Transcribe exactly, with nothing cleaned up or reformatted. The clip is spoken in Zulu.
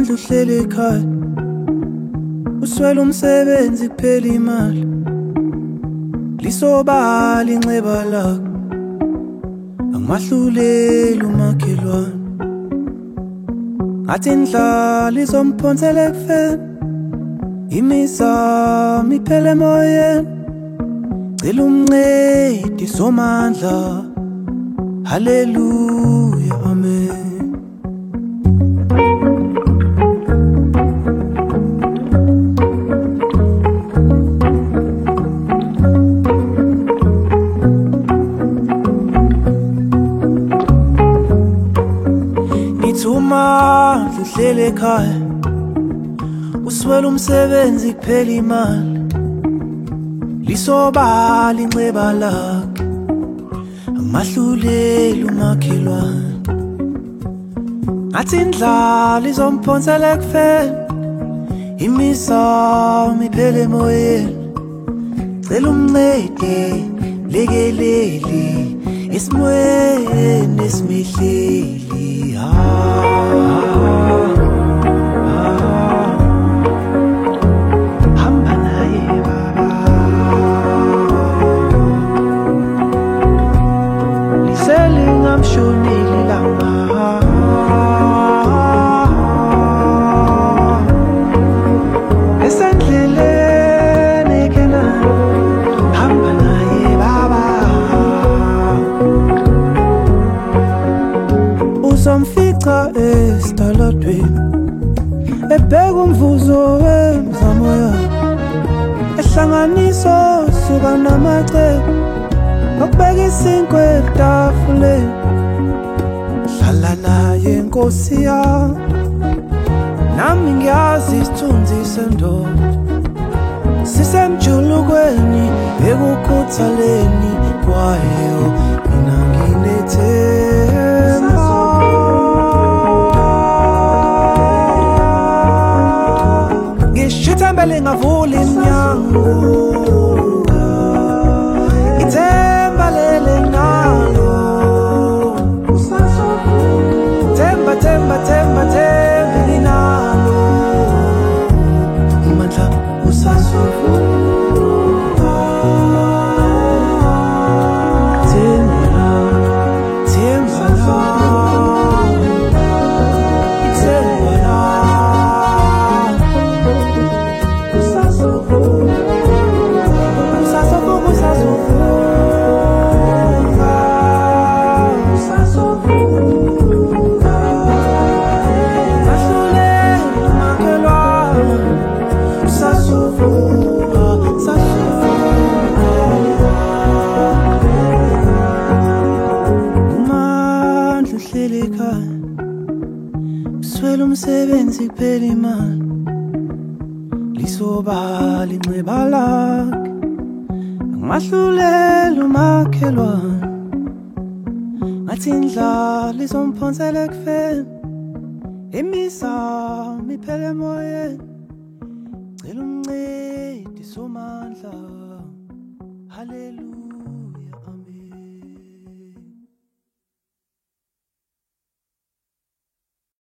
umandla uhleli ekhaya, uswela umsebenzi kuphela imali, lisobala inxeba lakho, angimahlulela umakhelwane. Ngathi indlala izomphonsela ekufeni, imizamo iphele emoyeni. Cela umncedi somandla, haleluya, amen. Umandla uhleli ekhaya, uswela umsebenzi kuphela imali, lisobala inxeba lakhe, angimahlulela umakhelwane. Ngathi indlala izomphonsela ekufeni, imizamo iphele emoyeni. Cela umncedi, lekeleli esimweni esimihleli. Hamba naye baba, lisele ngamshoneli langa. Esendleleni kena, hamba naye baba, uzomfica esitaladweni, ebheka umvuzo wemizamo yakhe, ehlanganiso suka namacebo, nokubeka isinkwa etafuleni. Hlala naye Nkosi yami, nami ngiyazi isithunzi sendoda, sisemjulukweni ekukhuthaleni kwayo, mina nginethemba. Ngishithembe lingavula iminyango, ithemba lele nalo. Themba, themba, themba, themba linalo, imandla usazovuka. Themba la, themba la, ithemba la, usazovuka, usazovuka, usazovuka, usazovuka. Umandla uhleli ekhaya, uswela umsebenzi kuphela imali, lisobala inxeba lakhe, angimahlulela umakhelwane. Ngathi indlala izomphonsela ekufeni, imizamo iphele emoyeni. Cela umncedi somandla, haleluya.